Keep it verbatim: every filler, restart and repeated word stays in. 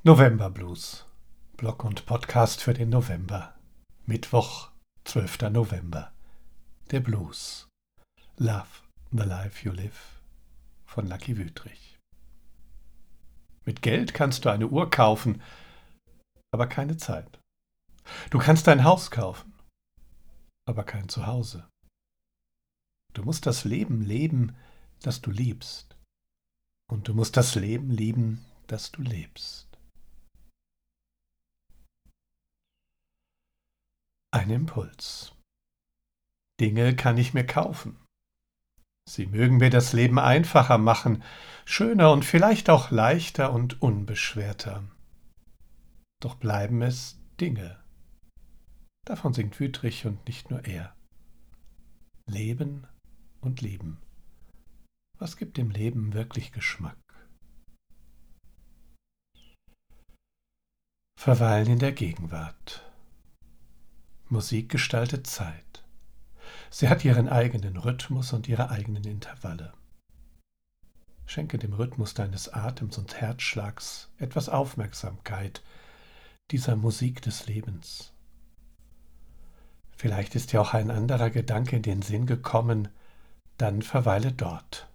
November Blues. Blog und Podcast für den November. Mittwoch, zwölfter November. Der Blues. Love the Life You Live von Lucky Wüthrich. Mit Geld kannst du eine Uhr kaufen, aber keine Zeit. Du kannst ein Haus kaufen, aber kein Zuhause. Du musst das Leben leben, das du liebst. Und du musst das Leben lieben, das du lebst. Ein Impuls. Dinge kann ich mir kaufen. Sie mögen mir das Leben einfacher machen, schöner und vielleicht auch leichter und unbeschwerter. Doch bleiben es Dinge. Davon singt Wüthrich und nicht nur er. Leben und lieben. Was gibt dem Leben wirklich Geschmack? Verweilen in der Gegenwart. Musik gestaltet Zeit. Sie hat ihren eigenen Rhythmus und ihre eigenen Intervalle. Schenke dem Rhythmus deines Atems und Herzschlags etwas Aufmerksamkeit, dieser Musik des Lebens. Vielleicht ist dir auch ein anderer Gedanke in den Sinn gekommen, dann verweile dort.